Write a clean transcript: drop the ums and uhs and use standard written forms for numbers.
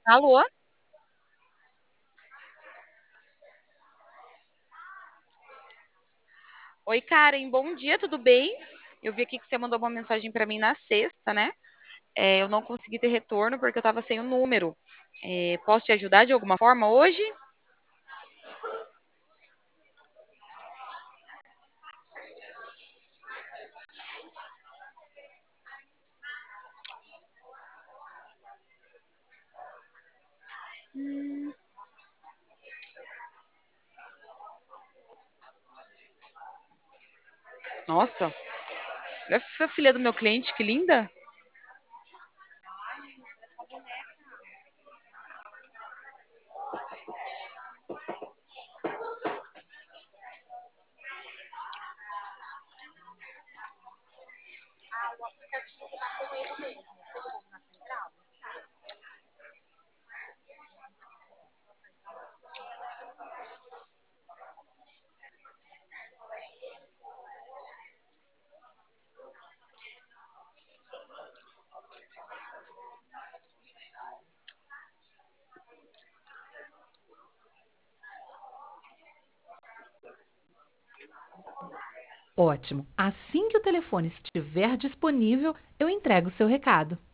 Alô? Oi, Karen, bom dia, tudo bem? Eu vi aqui que você mandou uma mensagem para mim na sexta, né? Eu não consegui ter retorno porque eu estava sem o número. Posso te ajudar de alguma forma hoje? Nossa, é a filha do meu cliente, que linda. Ótimo. Assim que o telefone estiver disponível, eu entrego o seu recado.